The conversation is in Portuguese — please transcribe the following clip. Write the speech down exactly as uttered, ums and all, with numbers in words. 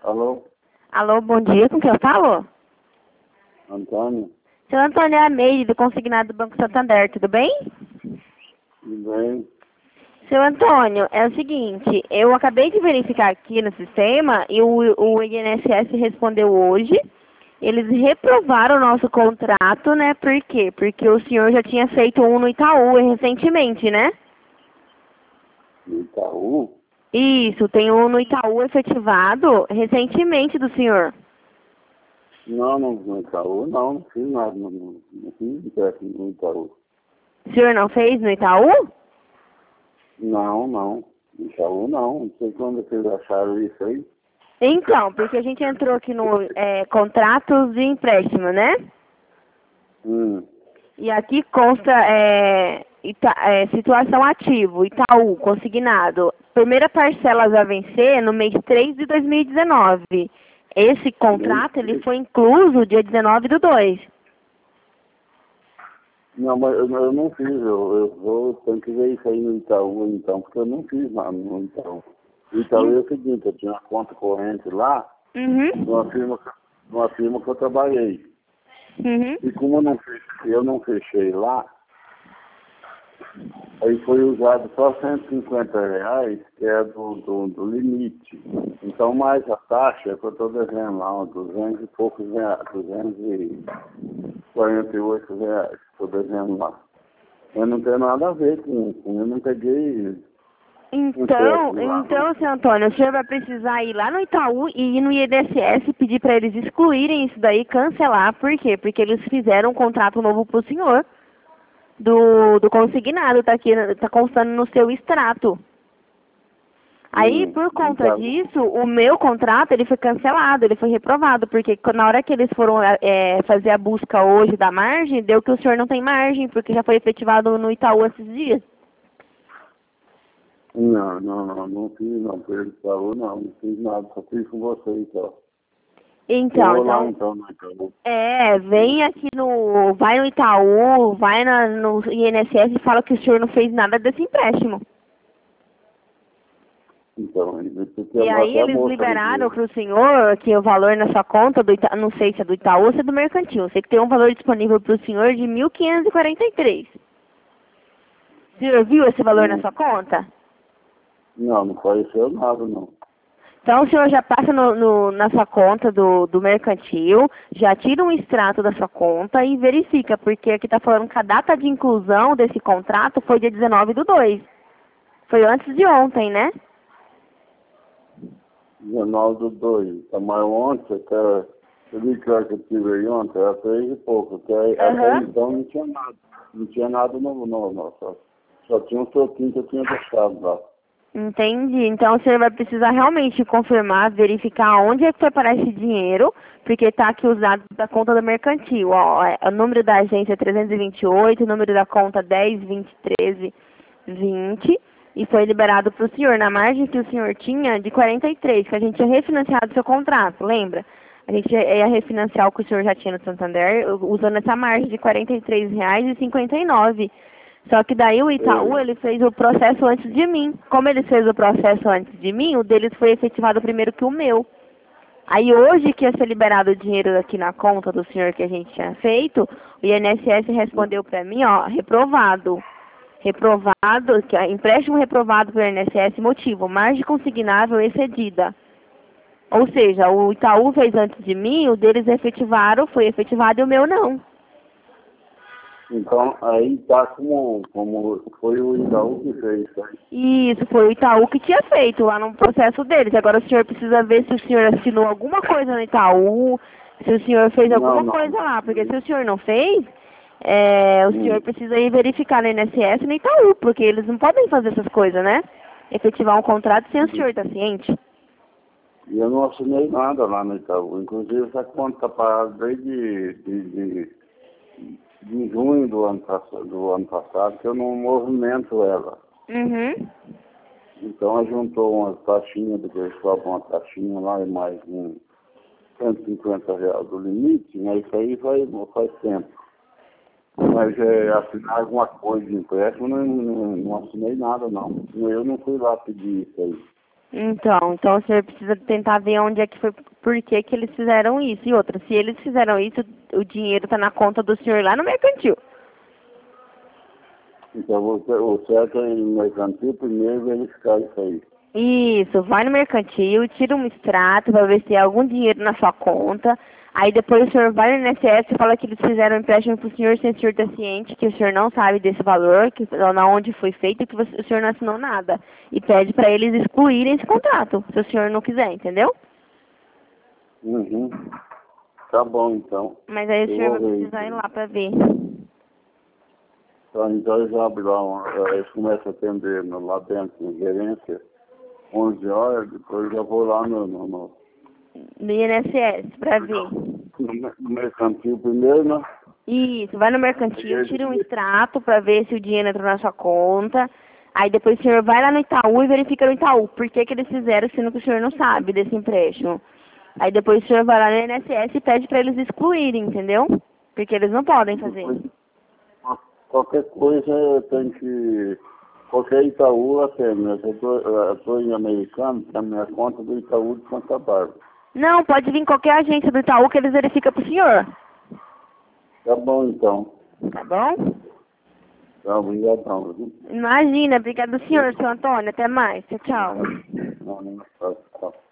Alô? Alô, bom dia, com quem eu falo? Antônio? Seu Antônio é a Meire, do consignado do Banco Santander, tudo bem? Tudo bem? Seu Antônio, é o seguinte, eu acabei de verificar aqui no sistema e o, o I N S S respondeu hoje. Eles reprovaram o nosso contrato, né? Por quê? Porque o senhor já tinha feito um no Itaú recentemente, né? No Itaú? Isso, tem um no Itaú efetivado recentemente do senhor. Não, não, no Itaú não, não fiz nada, não, não, não fiz empréstimo no Itaú. O senhor não fez no Itaú? Não, não, no Itaú não, não sei quando vocês acharam isso aí. Então, porque a gente entrou aqui no é, contratos de empréstimo, né? Hum, E aqui consta é, Ita, é, situação ativo, Itaú, consignado. Primeira parcela a vencer no mês três de dois mil e dezenove. Esse contrato ele foi incluso dia dezenove do dois. não, mas eu, eu não fiz, eu, eu vou, tenho que ver isso aí no Itaú então, porque eu não fiz nada no Itaú. O Itaú é o seguinte, eu tinha uma conta corrente lá, Uhum. numa firma, numa firma que eu trabalhei. Uhum. E como eu não fechei, eu não fechei lá, aí foi usado só cento e cinquenta reais, que é do, do, do limite. Então, mais a taxa que eu estou devendo lá, uns duzentos e poucos reais, duzentos e quarenta e oito reais, estou devendo lá. Eu não tenho nada a ver com isso, eu não peguei Então, empréstimo lá, então, seu Antônio, o senhor vai precisar ir lá no Itaú e ir no I N S S e pedir para eles excluírem isso daí, cancelar. Por quê? Porque eles fizeram um contrato novo para o senhor, do, do consignado, tá aqui, tá constando no seu extrato. Aí, hum, por conta Itaú. disso, o meu contrato, ele foi cancelado, ele foi reprovado, porque na hora que eles foram é, fazer a busca hoje da margem, deu que o senhor não tem margem, porque já foi efetivado no Itaú esses dias. Não, não, não, não fiz não, pelo Itaú não, não fiz nada, só fiz com você então. Eu Então, vou lá então, então no Itaú. é, vem aqui no, vai no Itaú, vai na, no I N S S e fala que o senhor não fez nada desse empréstimo. Então, porque E agora aí até a eles moça liberaram ligou. para o senhor que o valor na sua conta, do Ita, não sei se é do Itaú ou se é do mercantil, sei que tem um valor disponível para o senhor de mil quinhentos e quarenta e três. O senhor viu esse valor na Hum, sua conta? não, não apareceu nada não. Então o senhor já passa no, no, na sua conta do, do mercantil, já tira um extrato da sua conta e verifica, porque aqui está falando que a data de inclusão desse contrato foi dia dezenove do dois. Foi antes de ontem, né? dezenove do dois, tá mais ontem, até, eu vi que hora que eu tive aí ontem, era três e pouco, até, até Aham. então não tinha nada, não tinha nada no, no, no só, só tinha um troquinho que eu tinha deixado lá. Entendi. Então o senhor vai precisar realmente confirmar, verificar onde é que foi parar esse dinheiro, porque está aqui os dados da conta do mercantil. Ó, é, o número da agência é trezentos e vinte e oito, o número da conta dez, vinte, treze, vinte, e foi liberado para o senhor na margem que o senhor tinha de quarenta e três, que a gente tinha refinanciado seu contrato, lembra? A gente ia refinanciar o que o senhor já tinha no Santander, usando essa margem de quarenta e três reais e cinquenta e nove. Só que daí o Itaú, Ei, ele fez o processo antes de mim. Como ele fez o processo antes de mim, o deles foi efetivado primeiro que o meu. Aí hoje que ia ser liberado o dinheiro aqui na conta do senhor que a gente tinha feito, o I N S S respondeu pra mim, ó, reprovado. Reprovado, que é empréstimo reprovado pelo I N S S, motivo, margem consignável excedida. Ou seja, o Itaú fez antes de mim, o deles efetivaram, foi efetivado e o meu não. então, aí tá como, como foi o Itaú que fez, tá? Isso, foi o Itaú que tinha feito lá no processo deles. Agora o senhor precisa ver se o senhor assinou alguma coisa no Itaú, se o senhor fez Não, alguma não. coisa lá, porque se o senhor não fez, é, o Hum. senhor precisa ir verificar no I N S S e no Itaú, porque eles não podem fazer essas coisas, né? Efetivar um contrato sem o senhor estar ciente. E eu não assinei nada lá no Itaú. Inclusive, essa conta está parada desde de, de, de junho do ano, pass- do ano passado, que eu não movimento ela. Uhum. Então, ela juntou umas taxinhas, depois cobra uma taxinha lá e mais um cento e cinquenta reais do limite, mas isso aí faz, faz tempo. Mas é, assinar alguma coisa de empréstimo, não, não, não assinei nada, não. Eu não fui lá pedir isso aí. Então, então o senhor precisa tentar ver onde é que foi, por que que eles fizeram isso. E outra, se eles fizeram isso, o dinheiro está na conta do senhor lá no mercantil. Então você, o certo é ir no mercantil primeiro verificar isso aí. Isso, vai no mercantil, tira um extrato para ver se tem algum dinheiro na sua conta. Aí depois o senhor vai no I N S S e fala que eles fizeram um empréstimo para o senhor sem o senhor estar ciente, que o senhor não sabe desse valor, que na onde foi feito, que você, o senhor não assinou nada. E pede para eles excluírem esse contrato, se o senhor não quiser, entendeu? Uhum. Tá bom, então. Mas aí o Eu senhor vou vai ver precisar ir isso. lá para ver. Então, então eles abrem lá, uma, eles começam a atender no, lá dentro, na gerência, onze horas, depois eu já vou lá no, no, no, No I N S S, para ver. no mer- no mercantil primeiro, né? Isso, vai no mercantil, tira um extrato para ver se o dinheiro entrou na sua conta. Aí depois o senhor vai lá no Itaú e verifica no Itaú por que que eles fizeram, sendo que o senhor não sabe desse empréstimo. Aí depois o senhor vai lá no I N S S e pede para eles excluírem, entendeu? Porque eles não podem fazer. Depois, qualquer coisa eu tenho que... Qualquer Itaú atende, né? Eu tô, eu tô em americano, tem a minha conta do Itaú de Santa Bárbara. Não, pode vir qualquer agência do Itaú que eles verificam pro senhor. Tá bom, então. Tá bom? Tá, obrigadão, viu? Imagina, obrigado senhor, seu Antônio. Até mais. Tchau, tchau. Não, não, tá, tá.